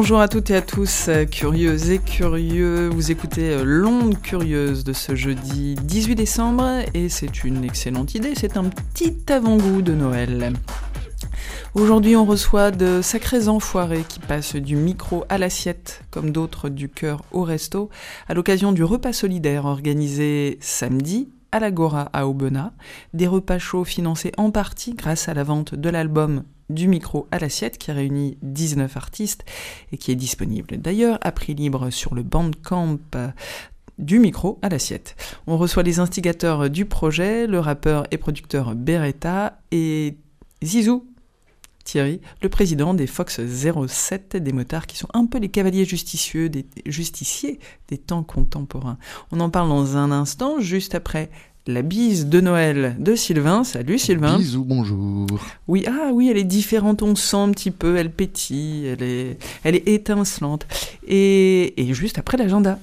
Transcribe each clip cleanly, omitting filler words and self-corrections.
Bonjour à toutes et à tous, curieuses et curieux, vous écoutez l'onde curieuse de ce jeudi 18 décembre et c'est une excellente idée, c'est un petit avant-goût de Noël. Aujourd'hui on reçoit de sacrés enfoirés qui passent du micro à l'assiette, comme d'autres du cœur au resto, à l'occasion du repas solidaire organisé samedi à l'Agora à Aubenas, des repas chauds financés en partie grâce à la vente de l'album Du micro à l'assiette qui réunit 19 artistes et qui est disponible d'ailleurs à prix libre sur le Bandcamp du micro à l'assiette. On reçoit les instigateurs du projet, le rappeur et producteur Beretta et Zizou Thierry, le président des Fox 07, des motards qui sont un peu les cavaliers justiciers des temps contemporains. On en parle dans un instant, juste après la bise de Noël de Sylvain. Salut Sylvain. Bisous, bonjour. Oui, elle est différente, on sent un petit peu, elle pétille, elle est étincelante. Et juste après l'agenda.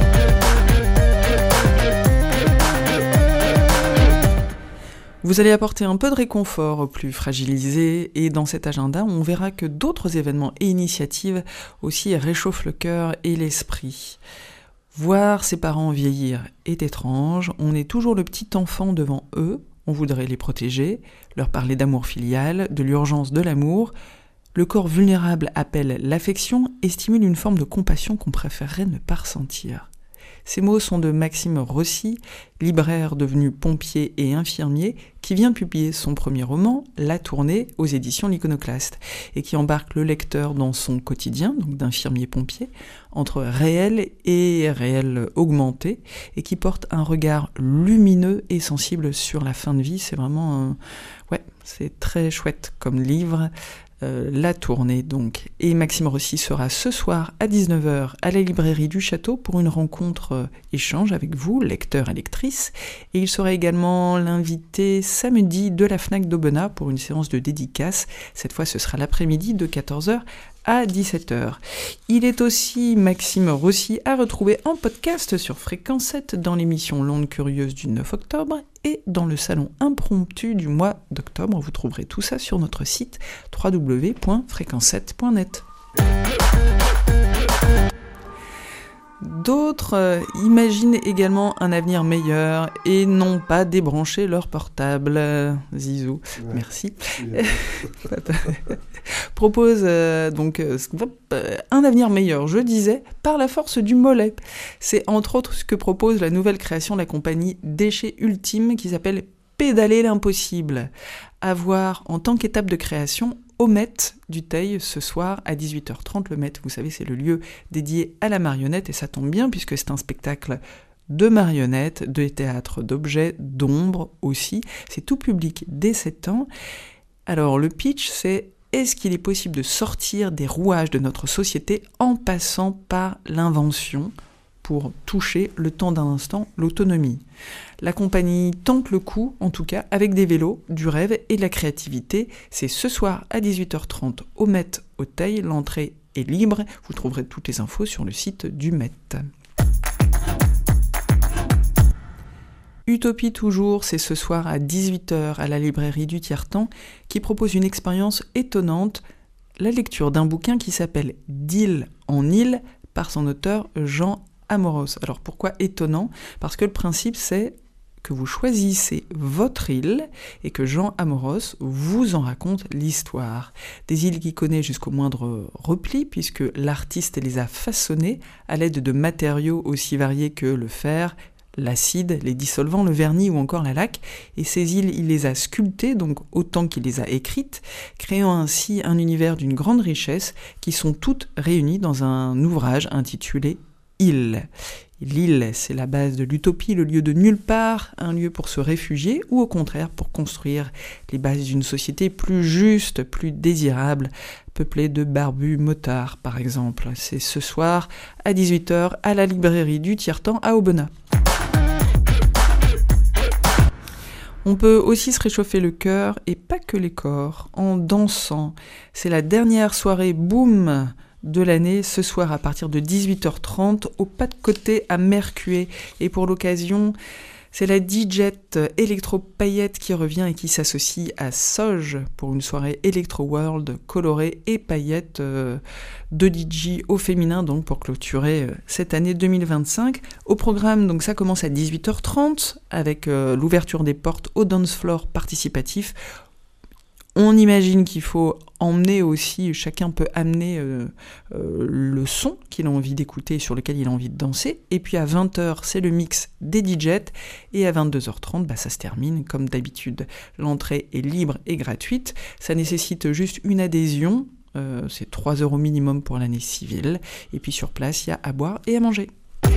Vous allez apporter un peu de réconfort aux plus fragilisés et dans cet agenda, on verra que d'autres événements et initiatives aussi réchauffent le cœur et l'esprit. Voir ses parents vieillir est étrange, on est toujours le petit enfant devant eux, on voudrait les protéger, leur parler d'amour filial, de l'urgence de l'amour. Le corps vulnérable appelle l'affection et stimule une forme de compassion qu'on préférerait ne pas ressentir. Ces mots sont de Maxime Rossi, libraire devenu pompier et infirmier, qui vient de publier son premier roman, La Tournée, aux éditions L'Iconoclaste, et qui embarque le lecteur dans son quotidien, donc d'infirmier-pompier, entre réel et réel augmenté, et qui porte un regard lumineux et sensible sur la fin de vie. C'est vraiment, c'est très chouette comme livre. La Tournée donc. Et Maxime Rossi sera ce soir à 19h à la librairie du Château pour une rencontre échange avec vous, lecteurs et lectrices. Et il sera également l'invité samedi de la Fnac d'Aubenas pour une séance de dédicace. Cette fois ce sera l'après-midi de 14h à 17h. Il est aussi Maxime Rossi à retrouver en podcast sur Fréquence 7 dans l'émission L'onde curieuse du 9 octobre et dans le salon impromptu du mois d'octobre. Vous trouverez tout ça sur notre site www.fréquence7.net. D'autres imaginent également un avenir meilleur et n'ont pas débranché leur portable. Zizou, ouais. Merci. Yeah. Propose donc un avenir meilleur, je disais, par la force du mollet. C'est entre autres ce que propose la nouvelle création de la compagnie Déchets Ultime qui s'appelle Pédaler l'impossible. À voir en tant qu'étape de création au Met du Teil ce soir à 18h30. Le Met, vous savez, c'est le lieu dédié à la marionnette et ça tombe bien puisque c'est un spectacle de marionnettes, de théâtre d'objets, d'ombre aussi. C'est tout public dès 7 ans. Alors le pitch, c'est: est-ce qu'il est possible de sortir des rouages de notre société en passant par l'invention pour toucher le temps d'un instant l'autonomie? La compagnie tente le coup, en tout cas, avec des vélos, du rêve et de la créativité. C'est ce soir à 18h30 au Met au Teil. L'entrée est libre. Vous trouverez toutes les infos sur le site du Met. Utopie toujours, c'est ce soir à 18h à la librairie du Tiers-Temps qui propose une expérience étonnante, la lecture d'un bouquin qui s'appelle d'île en île par son auteur Jean Amoros. Alors pourquoi étonnant ? Parce que le principe c'est que vous choisissez votre île et que Jean Amoros vous en raconte l'histoire. Des îles qu'il connaît jusqu'au moindre repli puisque l'artiste les a façonnées à l'aide de matériaux aussi variés que le fer, l'acide, les dissolvants, le vernis ou encore la laque. Et ces îles, il les a sculptées, donc autant qu'il les a écrites, créant ainsi un univers d'une grande richesse qui sont toutes réunies dans un ouvrage intitulé « Île ». L'île, c'est la base de l'utopie, le lieu de nulle part, un lieu pour se réfugier ou au contraire pour construire les bases d'une société plus juste, plus désirable, peuplée de barbus motards par exemple. C'est ce soir à 18h à la librairie du Tiers-Temps à Aubenas. On peut aussi se réchauffer le cœur, et pas que les corps, en dansant. C'est la dernière soirée boom de l'année, ce soir à partir de 18h30, au pas de côté à Mercué. Et pour l'occasion, C'est la DJ électro-paillette qui revient et qui s'associe à Soj pour une soirée électro-world colorée et paillettes de DJ au féminin, donc pour clôturer cette année 2025. Au programme, donc ça commence à 18h30 avec l'ouverture des portes au dance floor participatif. On imagine qu'il faut emmener aussi, chacun peut amener le son qu'il a envie d'écouter, sur lequel il a envie de danser. Et puis à 20h, c'est le mix des DJs. Et à 22h30, ça se termine comme d'habitude. L'entrée est libre et gratuite. Ça nécessite juste une adhésion. C'est 3 € minimum pour l'année civile. Et puis sur place, il y a à boire et à manger.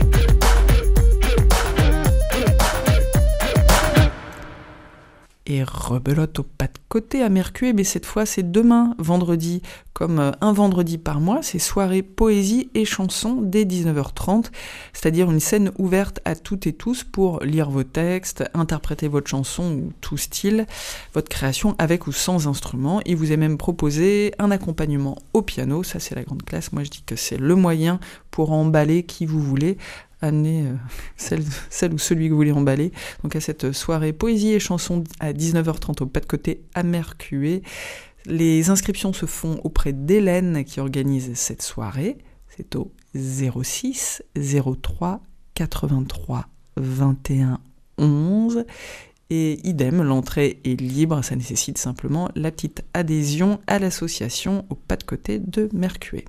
Et rebelote au pas de côté à Mercué, mais cette fois c'est demain, vendredi, comme un vendredi par mois, c'est soirée poésie et chansons dès 19h30, c'est-à-dire une scène ouverte à toutes et tous pour lire vos textes, interpréter votre chanson ou tout style, votre création avec ou sans instrument. Il vous est même proposé un accompagnement au piano, ça c'est la grande classe, moi je dis que c'est le moyen pour emballer qui vous voulez. Amener celle ou celui que vous voulez emballer donc à cette soirée poésie et chansons à 19h30 au pas de côté à Mercué. Les inscriptions se font auprès d'Hélène qui organise cette soirée. C'est au 06 03 83 21 11 et idem, l'entrée est libre, ça nécessite simplement la petite adhésion à l'association au pas de côté de Mercué.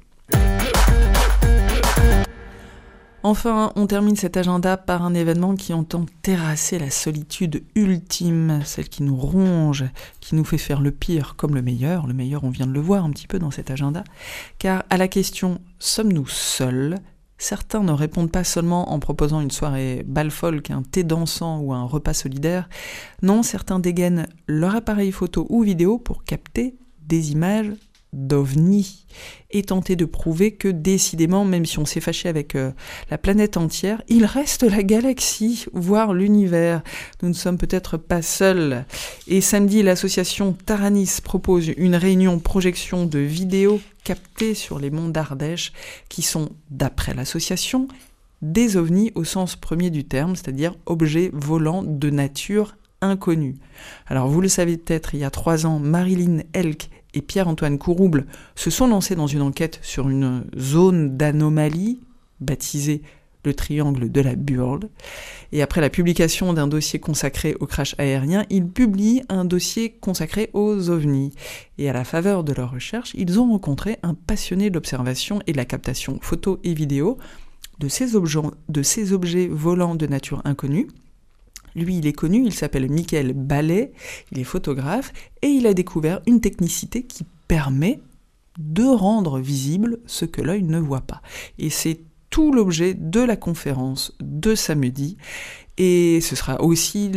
Enfin, on termine cet agenda par un événement qui entend terrasser la solitude ultime, celle qui nous ronge, qui nous fait faire le pire comme le meilleur on vient de le voir un petit peu dans cet agenda, car à la question « Sommes-nous seuls ?», certains ne répondent pas seulement en proposant une soirée bal folk, un thé dansant ou un repas solidaire, non, certains dégainent leur appareil photo ou vidéo pour capter des images d'OVNI et tenter de prouver que décidément, même si on s'est fâché avec la planète entière, il reste la galaxie, voire l'univers. Nous ne sommes peut-être pas seuls. Et samedi, l'association Taranis propose une réunion projection de vidéos captées sur les monts d'Ardèche qui sont, d'après l'association, des ovnis au sens premier du terme, c'est-à-dire objets volants de nature inconnue. Alors vous le savez peut-être, il y a 3 ans, Marilyn Elk et Pierre-Antoine Courouble se sont lancés dans une enquête sur une zone d'anomalie baptisée le triangle de la Burle. Et après la publication d'un dossier consacré au crash aérien, ils publient un dossier consacré aux ovnis. Et à la faveur de leurs recherches, ils ont rencontré un passionné de l'observation et de la captation photo et vidéo de ces objets volants de nature inconnue. Lui, il est connu, il s'appelle Michael Ballet, il est photographe, et il a découvert une technicité qui permet de rendre visible ce que l'œil ne voit pas. Et c'est tout l'objet de la conférence de samedi, et ce sera aussi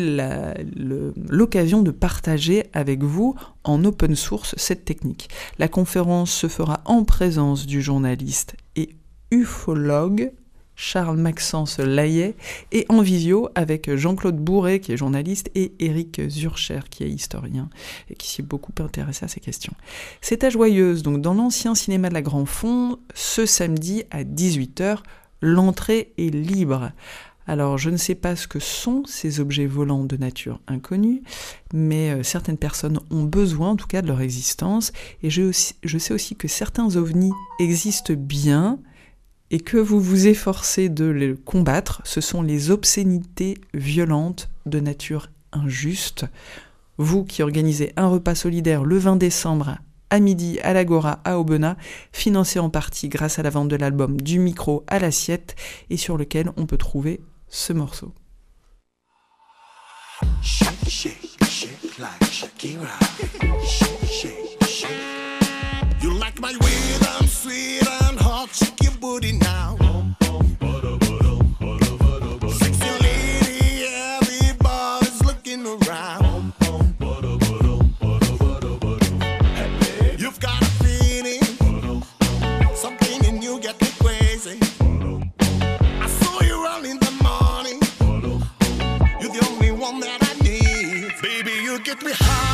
l'occasion de partager avec vous en open source cette technique. La conférence se fera en présence du journaliste et ufologue Charles-Maxence Layet, et en visio avec Jean-Claude Bourret, qui est journaliste, et Éric Zurcher, qui est historien, et qui s'est beaucoup intéressé à ces questions. C'est à Joyeuse, donc dans l'ancien cinéma de la Grand Fond, ce samedi à 18h, l'entrée est libre. Alors, je ne sais pas ce que sont ces objets volants de nature inconnue, mais certaines personnes ont besoin, en tout cas, de leur existence, et je sais aussi que certains ovnis existent bien, et que vous vous efforcez de les combattre, ce sont les obscénités violentes de nature injuste. Vous qui organisez un repas solidaire le 20 décembre à midi à l'Agora à Aubenas, financé en partie grâce à la vente de l'album Du micro à l'assiette, et sur lequel on peut trouver ce morceau. Shake, shake, shake like Shakira. Shake, shake, shake. You like my rhythm, sweet and hot, shake your booty now. Sexy lady, everybody's looking around. You've got a feeling, something in you get me crazy. I saw you run in the morning, you're the only one that I need. Baby, you get me higher.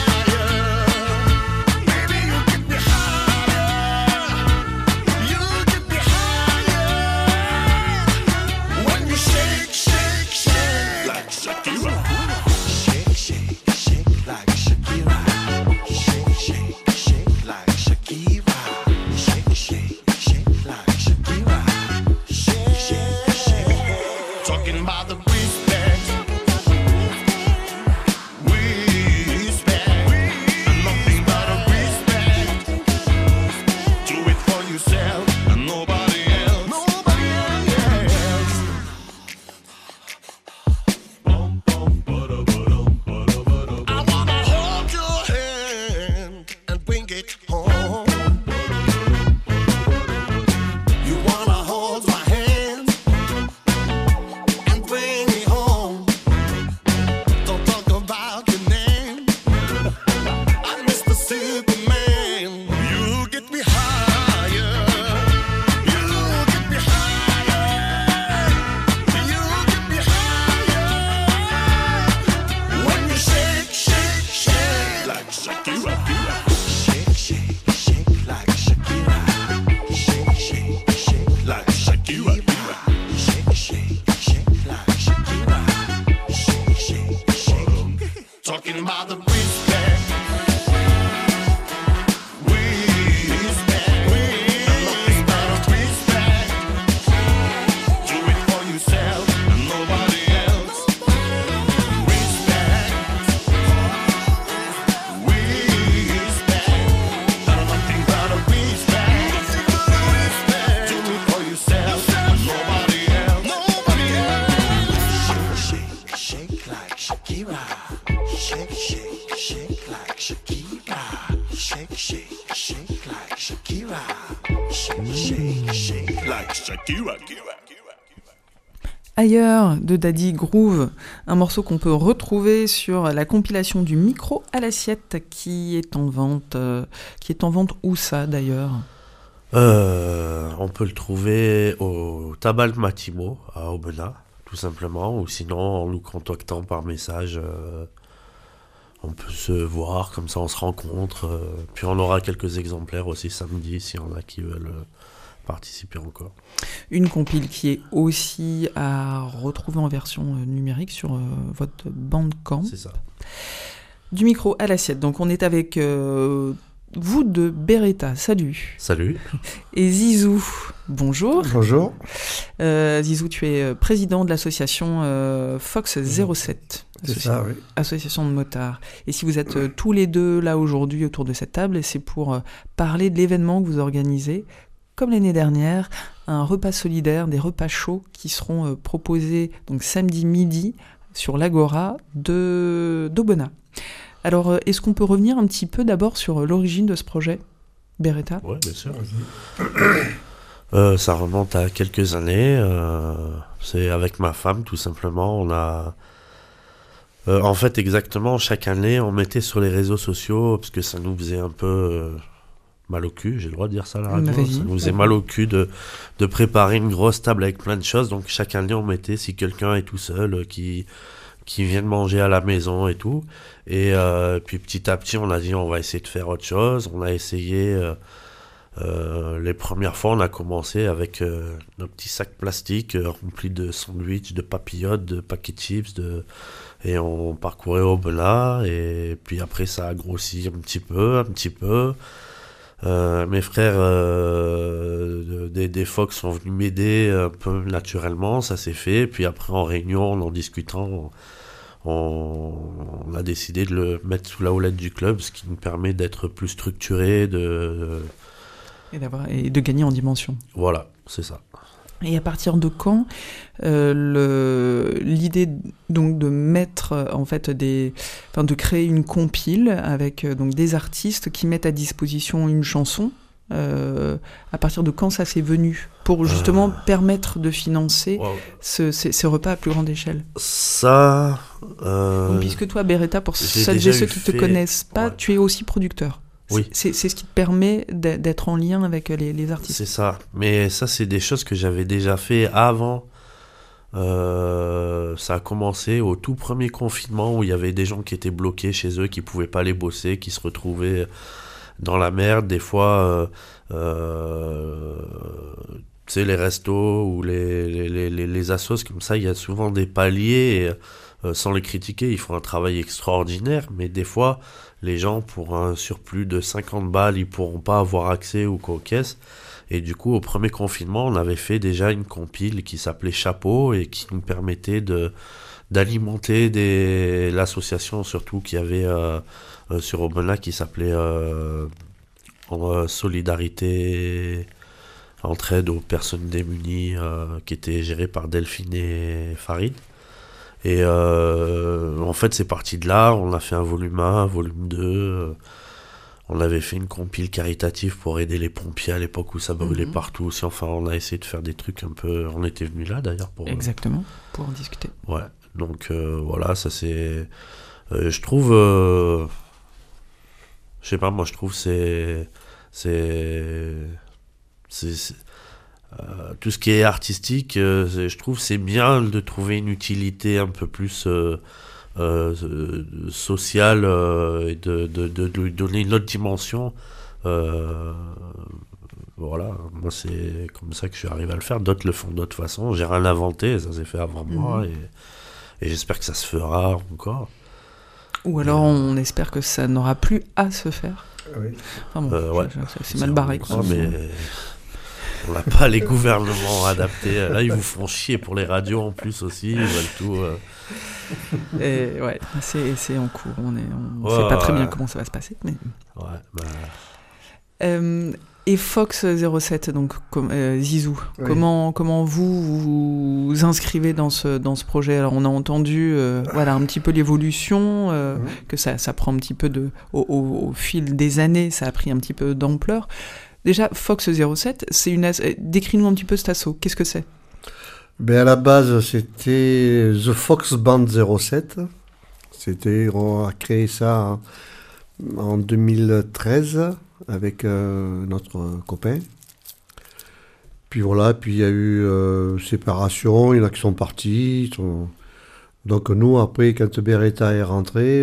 Shakira. talking about the respect. Respect. Respect. Do it for yourself and nobody else. Respect. Respect. Nothing but a respect. Do it for yourself and nobody else. Nobody else. Shake, shake like Shakira. Shake, shake, shake like Shakira. Shake, shake, shake like Shakira. Shake, shake, shake like Shakira. Ailleurs de Daddy Groove, un morceau qu'on peut retrouver sur la compilation du Micro à l'assiette qui est en vente. Où ça d'ailleurs? On peut le trouver au Tabal Matimo à Aubenas, tout simplement, ou sinon en nous contactant par message. On peut se voir, comme ça on se rencontre. Puis on aura quelques exemplaires aussi samedi, s'il y en a qui veulent participer encore. Une compile qui est aussi à retrouver en version numérique sur votre Bandcamp. C'est ça. Du Micro à l'assiette. Donc on est avec vous de Beretta. Salut. Salut. Et Zizou. Bonjour. Bonjour. Zizou, tu es président de l'association Fox 07. C'est ça, oui. Association de motards. Et si vous êtes tous les deux là aujourd'hui autour de cette table, c'est pour parler de l'événement que vous organisez, comme l'année dernière, un repas solidaire, des repas chauds qui seront proposés donc samedi midi sur l'Agora d'Aubenas. Alors, est-ce qu'on peut revenir un petit peu d'abord sur l'origine de ce projet, Beretta ? Oui, bien sûr. Ça remonte à quelques années. C'est avec ma femme, tout simplement. On a... en fait, exactement, chaque année, on mettait sur les réseaux sociaux, parce que ça nous faisait un peu mal au cul, j'ai le droit de dire ça à la radio. Ça nous faisait mal au cul de préparer une grosse table avec plein de choses. Donc, chaque année, on mettait, si quelqu'un est tout seul, qui vient de manger à la maison et tout. Et puis petit à petit, on a dit on va essayer de faire autre chose. On a essayé, les premières fois, on a commencé avec nos petits sacs plastiques remplis de sandwichs, de papillotes, de paquets de chips, et on parcourait Aubenas. Et puis après, ça a grossi un petit peu. Mes frères des Fox sont venus m'aider un peu naturellement, ça s'est fait. Puis après, en réunion, en discutant, on a décidé de le mettre sous la houlette du club, ce qui nous permet d'être plus structuré, et de gagner en dimension. Voilà, c'est ça. Et à partir de quand l'idée donc de mettre en fait de créer une compile avec donc des artistes qui mettent à disposition une chanson, à partir de quand ça s'est venu pour justement permettre de financer ces repas à plus grande échelle? Ça. Donc, puisque toi, Beretta, pour celles et ceux qui ne te connaissent pas, tu es aussi producteur. Oui. C'est ce qui te permet d'être en lien avec les artistes. C'est ça. Mais ça, c'est des choses que j'avais déjà fait avant. Ça a commencé au tout premier confinement où il y avait des gens qui étaient bloqués chez eux, qui pouvaient pas aller bosser, qui se retrouvaient dans la merde. Des fois, tu sais, les restos ou les assos comme ça, il y a souvent des paliers. Et, sans les critiquer, ils font un travail extraordinaire. Mais des fois, les gens, pour un surplus de 50 balles, ils pourront pas avoir accès aux caisses. Et du coup, au premier confinement, on avait fait déjà une compile qui s'appelait Chapeau et qui nous permettait d'alimenter l'association, surtout qui avait sur Aubenas, qui s'appelait Solidarité, Entraide aux personnes démunies, qui était gérée par Delphine et Farid. Et en fait, c'est parti de là. On a fait un volume 1, un volume 2. On avait fait une compile caritative pour aider les pompiers à l'époque où ça brûlait partout aussi. Enfin, on a essayé de faire des trucs un peu... On était venus là, d'ailleurs. Exactement, pour en discuter. Ouais, donc voilà, ça c'est... je trouve... je sais pas, moi je trouve tout ce qui est artistique, je trouve c'est bien de trouver une utilité un peu plus sociale et de lui donner une autre dimension. Voilà, moi c'est comme ça que je suis arrivé à le faire. D'autres le font d'autres façons. J'ai rien inventé, ça s'est fait avant moi et j'espère que ça se fera encore. Ou alors on espère que ça n'aura plus à se faire. Oui. Enfin bon, Ouais. c'est mal barré. Quoi. Mais on n'a pas les gouvernements adaptés. Là, ils vous font chier pour les radios en plus aussi. Ils veulent tout. Et ouais, c'est en cours. On Ouais, sait pas très ouais. bien comment ça va se passer. Mais... Ouais, Et Fox 07, donc Zizou, Oui. comment vous inscrivez dans ce projet? Alors on a entendu voilà, un petit peu l'évolution, que ça prend un petit peu au fil des années, ça a pris un petit peu d'ampleur. Déjà, Fox 07, décris-nous un petit peu cet assaut, qu'est-ce que c'est? À la base, c'était The Fox Band 07. On a créé ça en 2013 avec notre copain. Puis voilà, puis il y a eu séparation, il y en a qui sont partis. Donc nous, après, quand Beretta est rentré,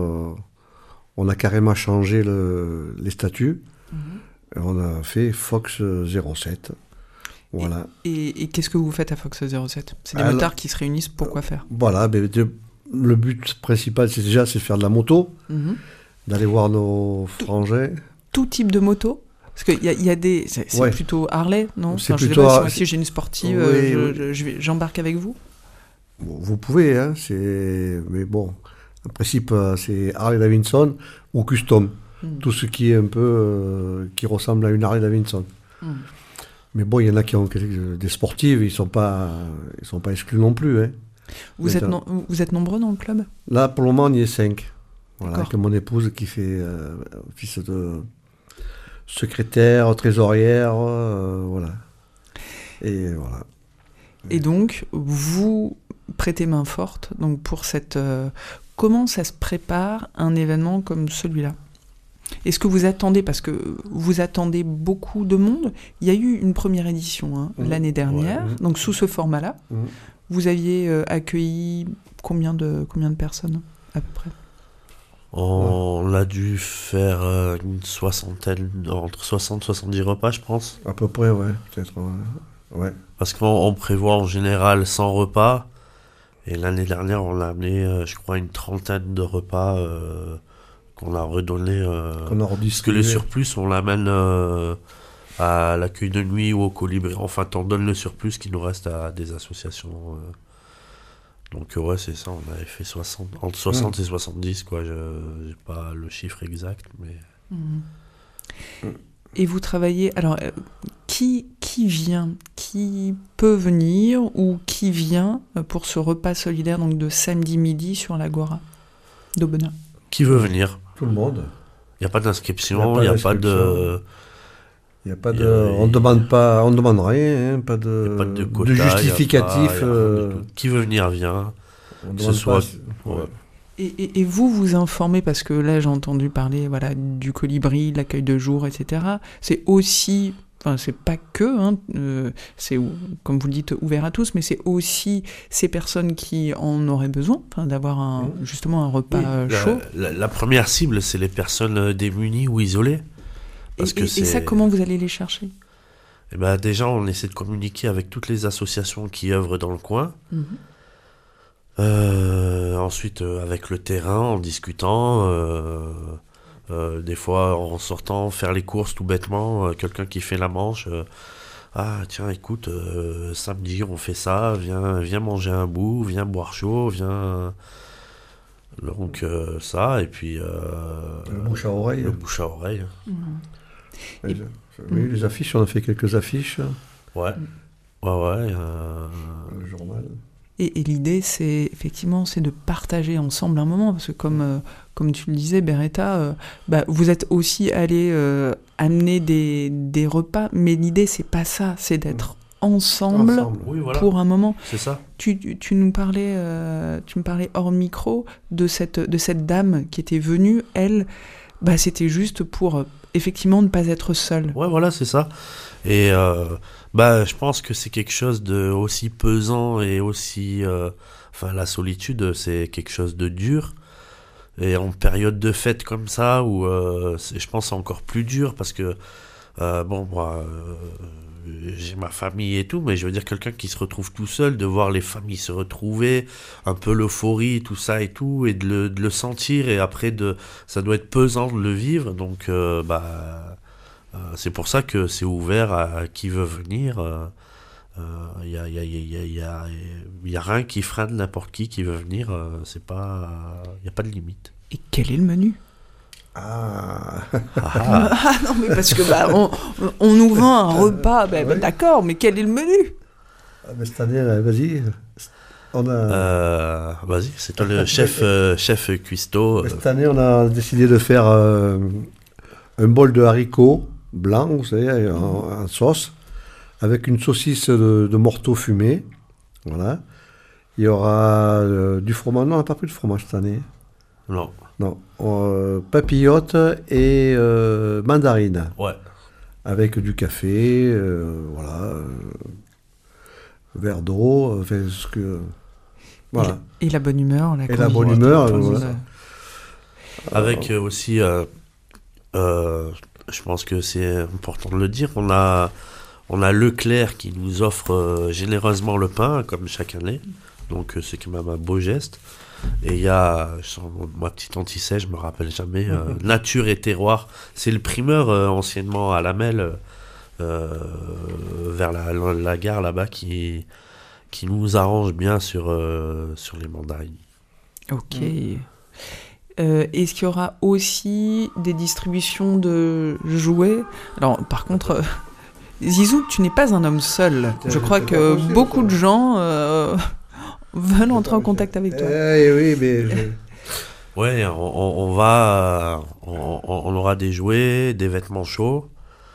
on a carrément changé les statuts. Et on a fait Fox 07. Voilà. Et qu'est-ce que vous faites à Fox 07? C'est des Alors, motards qui se réunissent pour quoi faire? Voilà, le but principal, c'est de faire de la moto, d'aller voir nos frangins. Tout type de moto? Parce qu'il y a des... C'est Ouais. plutôt Harley, non? C'est Enfin, je sais plutôt pas, si Har- moi, si j'ai une sportive, Oui, j'embarque avec vous? Bon, vous pouvez, hein, mais bon, en principe, c'est Harley Davidson ou custom. Tout ce qui est un peu qui ressemble à une Harley Davidson. Mais bon, il y en a qui ont des sportives, ils sont pas exclus non plus. Hein. Vous êtes nombreux dans le club? Là, pour le moment, on y est 5. Voilà, D'accord. avec mon épouse qui fait office de secrétaire, trésorière, voilà. Et voilà. Et donc, vous prêtez main forte donc pour cette... comment ça se prépare un événement comme celui-là? Est-ce que vous attendez, parce que vous attendez beaucoup de monde? Il y a eu une première édition l'année dernière, donc sous ce format-là. Vous aviez accueilli combien de personnes, à peu près? On a dû faire une soixantaine, entre 60 et 70 repas, je pense. À peu près, ouais, peut-être. Ouais. Parce qu'on prévoit en général 100 repas. Et l'année dernière, on a amené, je crois, une trentaine de repas qu'on a redonné. On a Parce que redistribué. le surplus, on l'amène à l'accueil de nuit ou au colibri. Enfin, on donne le surplus qui nous reste à des associations. Donc ouais, c'est ça, on avait fait entre 60 et 70, quoi. J'ai pas le chiffre exact, mais... Et vous travaillez... Alors, qui vient? Qui peut venir ou qui vient pour ce repas solidaire donc de samedi midi sur l'Agora d'Aubenas? Qui veut venir? Tout le monde. Il n'y a pas d'inscription, il n'y a pas de... Il y a pas de... On demande rien, hein, pas Il y a pas de de quota, justificatif. il y a rien du tout. Qui veut venir, vient. On Que demande ce soit... pas, ouais. Et vous informez, parce que là j'ai entendu parler du colibri, de l'accueil de jour, etc. C'est aussi, enfin c'est pas que, c'est comme vous le dites ouvert à tous, mais c'est aussi ces personnes qui en auraient besoin, d'avoir justement un repas chaud. La première cible, c'est les personnes démunies ou isolées. Parce que Et ça, comment vous allez les chercher? Eh ben, déjà, on essaie de communiquer avec toutes les associations qui œuvrent dans le coin. Ensuite, avec le terrain, en discutant, des fois en sortant, faire les courses tout bêtement, quelqu'un qui fait la manche, ah tiens écoute, samedi on fait ça, viens manger un bout, viens boire chaud, viens... Donc ça, et puis... Le bouche à oreille. Le bouche à oreille. Oui, les affiches, on a fait quelques affiches. Ouais. Le journal. Et l'idée, c'est effectivement, c'est de partager ensemble un moment, parce que comme tu le disais, Beretta, vous êtes aussi allé amener des repas, mais l'idée, c'est pas ça, c'est d'être ensemble. Oui, voilà. Pour un moment. C'est ça. Tu me parlais hors micro de cette dame qui était venue, elle, c'était juste pour effectivement ne pas être seule. Ouais, voilà, c'est ça. Et je pense que c'est quelque chose de aussi pesant et aussi... la solitude, c'est quelque chose de dur. Et en période de fête comme ça, où je pense c'est encore plus dur, parce que, moi, j'ai ma famille et tout, mais je veux dire quelqu'un qui se retrouve tout seul, de voir les familles se retrouver, un peu l'euphorie, tout ça et tout, et de le sentir, et après ça doit être pesant de le vivre, donc c'est pour ça que c'est ouvert à qui veut venir. Il y a rien qui freine n'importe qui veut venir. Il y a pas de limite. Et quel est le menu? Ah, Non, mais parce que on nous vend un repas, d'accord, mais quel est le menu? mais cette année, vas-y. On a... Vas-y, c'est toi le chef cuistot. Cette année, on a décidé de faire un bol de haricots blancs, vous savez, en sauce, avec une saucisse de morteau fumé. Voilà. Il y aura du fromage. Non, on n'a pas pris de fromage cette année. Non. Papillote et mandarine. Ouais. Avec du café, verre d'eau, voilà. Et la bonne humeur. La bonne humeur, voilà. Avec aussi, je pense que c'est important de le dire, on a Leclerc qui nous offre généreusement le pain, comme chaque année. Donc c'est quand même un beau geste. Et il y a, ma petite anti-sèche, je me rappelle jamais, Nature et Terroir. C'est le primeur anciennement à Lamel, vers la gare là-bas, qui nous arrange bien sur les mandarines. Ok. Est-ce qu'il y aura aussi des distributions de jouets? Alors, par contre, Zizou, tu n'es pas un homme seul. Je crois que beaucoup de gens veulent entrer en contact avec toi. Oui, mais... Ouais, on aura des jouets, des vêtements chauds,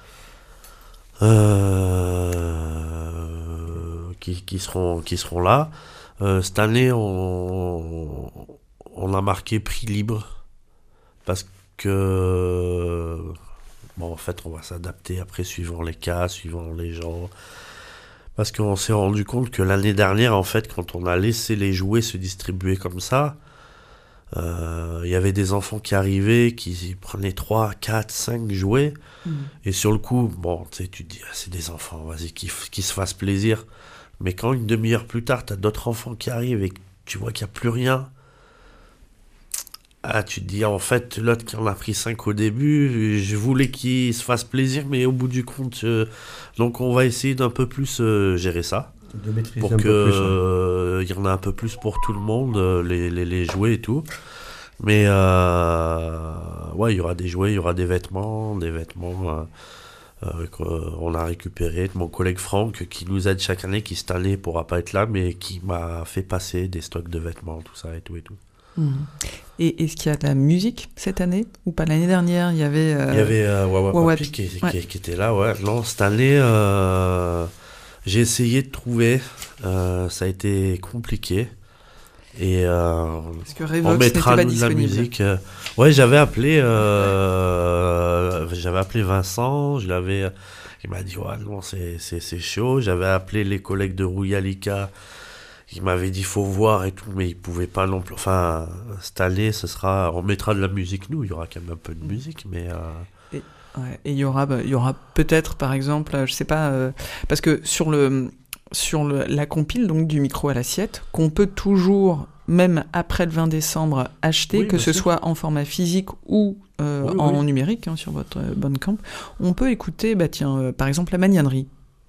qui seront là. Cette année, on a marqué prix libre, parce que en fait, on va s'adapter après suivant les cas, suivant les gens. Parce qu'on s'est rendu compte que l'année dernière, en fait, quand on a laissé les jouets se distribuer comme ça, il y avait des enfants qui arrivaient, qui prenaient 3, 4, 5 jouets. Et sur le coup, tu te dis, c'est des enfants, vas-y, qu'ils se fassent plaisir. Mais quand une demi-heure plus tard, t'as d'autres enfants qui arrivent et que tu vois qu'il n'y a plus rien, tu te dis, en fait, l'autre qui en a pris 5 au début, je voulais qu'il se fasse plaisir, mais au bout du compte, donc on va essayer d'un peu plus gérer ça, de maîtriser pour un que peu plus, y en a un peu plus pour tout le monde, les jouets et tout. Mais il y aura des jouets, il y aura des vêtements qu'on a récupérés de mon collègue Franck, qui nous aide chaque année, qui cette année pourra pas être là, mais qui m'a fait passer des stocks de vêtements, tout ça et tout. Et est-ce qu'il y a de la musique cette année ou pas? L'année dernière, il y avait Wawa Papi qui était là. Ouais. Non, cette année, j'ai essayé de trouver. Ça a été compliqué. Et parce que Revox on mettra n'était pas de la disponible. musique. J'avais appelé Vincent. Il m'a dit non, c'est chaud. J'avais appelé les collègues de Rouyalika. Il m'avait dit faut voir et tout, mais il pouvait pas non plus. Enfin, cette année, on mettra de la musique, nous, il y aura quand même un peu de musique, mais. Et il y aura peut-être, par exemple, je sais pas, parce que sur la compile donc du micro à l'assiette, qu'on peut toujours, même après le 20 décembre, acheter, que ce soit en format physique ou en numérique, sur votre Bandcamp, on peut écouter, par exemple, la magnanerie.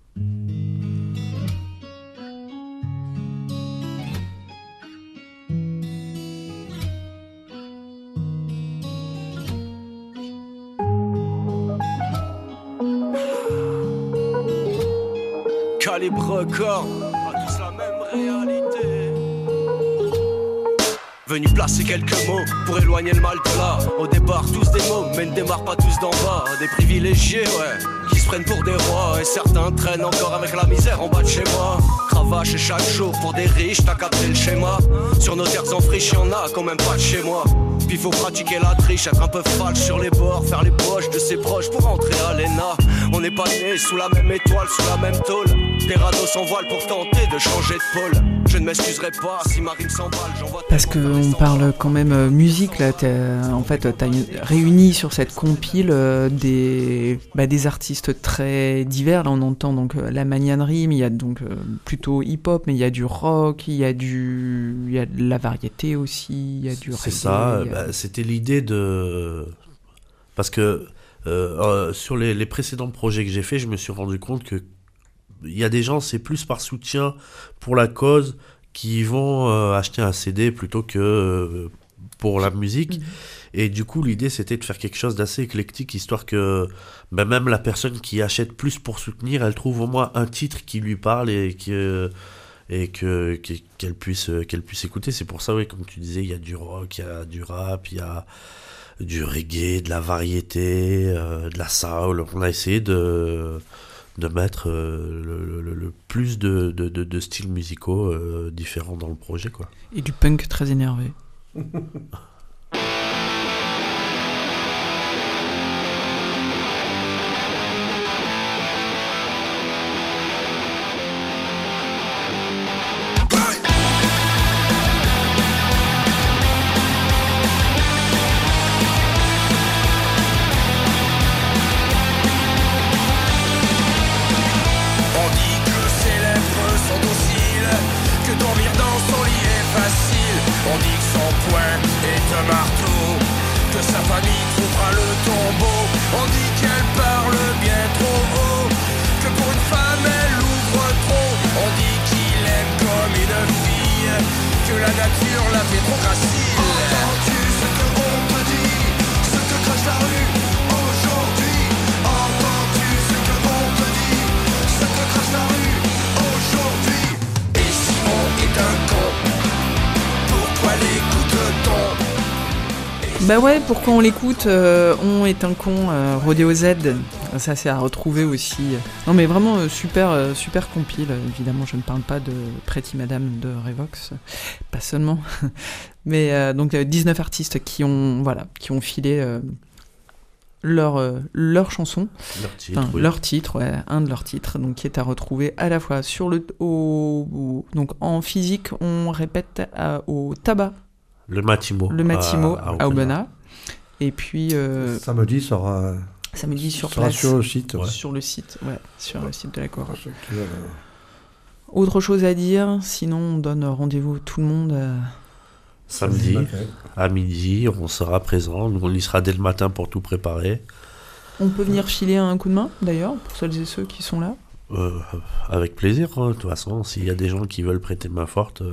Calibre record, pas tous la même réalité. Venu placer quelques mots pour éloigner le mal de là. Au départ tous des mots, mais ne démarrent pas tous d'en bas. Des privilégiés, qui se prennent pour des rois. Et certains traînent encore avec la misère en bas de chez moi. Cravache et chaque jour pour des riches, t'as capté le schéma. Sur nos terres en friche, y'en a quand même pas de chez moi. Puis faut pratiquer la triche, être un peu falche sur les bords, faire les poches de ses proches pour entrer à l'ENA. On n'est pas nés sous la même étoile, sous la même tôle. Des radeaux sans voile pour tenter de changer de pôle. Je ne m'excuserai pas si ma rime s'emballe. Parce qu'on parle quand même musique, là, t'as réuni sur cette compile des artistes très divers. Là, on entend donc la magnanerie, mais il y a donc plutôt hip-hop, mais il y a du rock, il y a de la variété aussi, il y a du reggae. C'est ça, c'était l'idée de... Parce que sur les précédents projets que j'ai faits, je me suis rendu compte que il y a des gens, c'est plus par soutien pour la cause qui vont acheter un CD plutôt que pour la musique. Et du coup, l'idée, c'était de faire quelque chose d'assez éclectique, histoire que même la personne qui achète plus pour soutenir, elle trouve au moins un titre qui lui parle et qu'elle puisse écouter. C'est pour ça, oui, comme tu disais, il y a du rock, il y a du rap, il y a du reggae, de la variété, de la soul. On a essayé de mettre le plus de styles musicaux différents dans le projet, quoi. Et du punk très énervé. Bah ouais, pourquoi on l'écoute On est un con, Rodéo Z, ça c'est à retrouver aussi. Non mais vraiment super compile, évidemment je ne parle pas de Pretty Madame de Revox, pas seulement. Mais donc 19 artistes qui ont filé leur chanson, leur titre, ouais, un de leurs titres, donc qui est à retrouver à la fois sur donc en physique, on répète au Tabac. Le Matimo à Aubenas. Et puis samedi sera sur place, sur le site, sur le site de la Cora. Autre chose à dire, sinon on donne rendez-vous tout le monde samedi à midi, on sera présent, nous on y sera dès le matin pour tout préparer. On peut venir filer un coup de main d'ailleurs pour celles et ceux qui sont là. Avec plaisir, hein, de toute façon, s'il y a des gens qui veulent prêter main forte.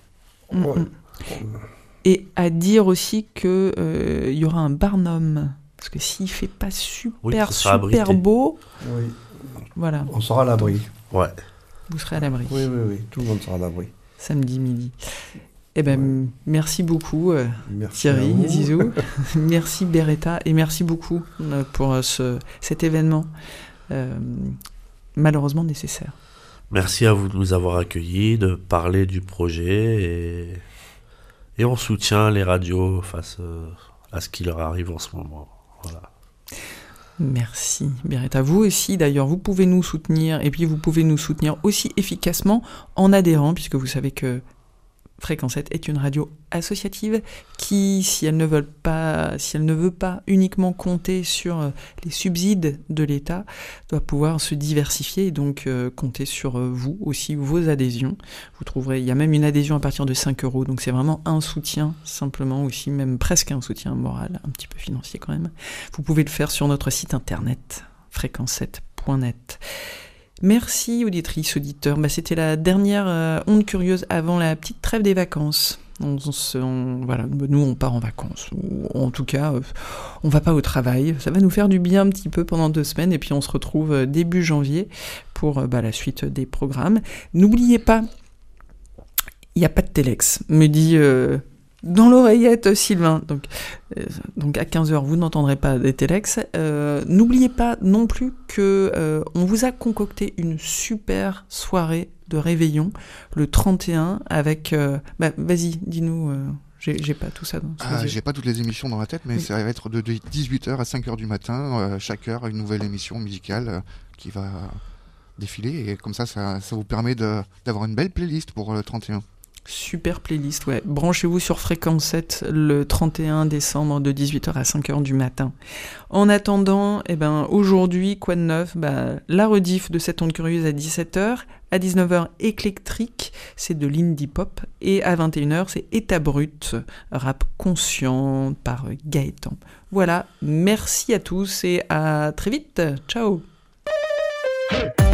Et à dire aussi que y aura un Barnum, parce que s'il fait pas super beau, voilà. On sera à l'abri. Ouais. Vous serez à l'abri. Oui, tout le monde sera à l'abri. Samedi midi. Eh ben, merci beaucoup Thierry, Zizou. Merci Beretta et merci beaucoup pour cet événement malheureusement nécessaire. Merci à vous de nous avoir accueillis, de parler du projet et on soutient les radios face à ce qui leur arrive en ce moment. Voilà. Merci Beretta. Vous aussi d'ailleurs, vous pouvez nous soutenir et puis vous pouvez nous soutenir aussi efficacement en adhérant, puisque vous savez que Fréquence 7 est une radio associative qui, si elle ne veut pas uniquement compter sur les subsides de l'État, doit pouvoir se diversifier et donc compter sur vous aussi, vos adhésions. Vous trouverez, il y a même une adhésion à partir de 5 €, donc c'est vraiment un soutien, simplement aussi, même presque un soutien moral, un petit peu financier quand même. Vous pouvez le faire sur notre site internet, fréquence7.net. Merci auditrices, auditeurs. C'était la dernière onde curieuse avant la petite trêve des vacances. Voilà, nous on part en vacances, ou en tout cas on va pas au travail. Ça va nous faire du bien un petit peu pendant 2 semaines et puis on se retrouve début janvier pour la suite des programmes. N'oubliez pas, il n'y a pas de téléx, me dit dans l'oreillette Sylvain, donc à 15h vous n'entendrez pas des téléx. N'oubliez pas non plus que on vous a concocté une super soirée de réveillon le 31 avec vas-y, dis-nous, j'ai pas tout ça j'ai pas toutes les émissions dans la tête, mais ça va être de 18h à 5h du matin, chaque heure une nouvelle émission musicale qui va défiler, et comme ça vous permet d'avoir une belle playlist pour le 31. Super playlist, ouais. Branchez-vous sur Fréquence 7 le 31 décembre de 18h à 5h du matin. En attendant, aujourd'hui, quoi de neuf ? La rediff de cette onde curieuse à 17h, à 19h, Éclectrique, c'est de l'indie pop, et à 21h, c'est État brut, rap conscient par Gaëtan. Voilà, merci à tous et à très vite. Ciao.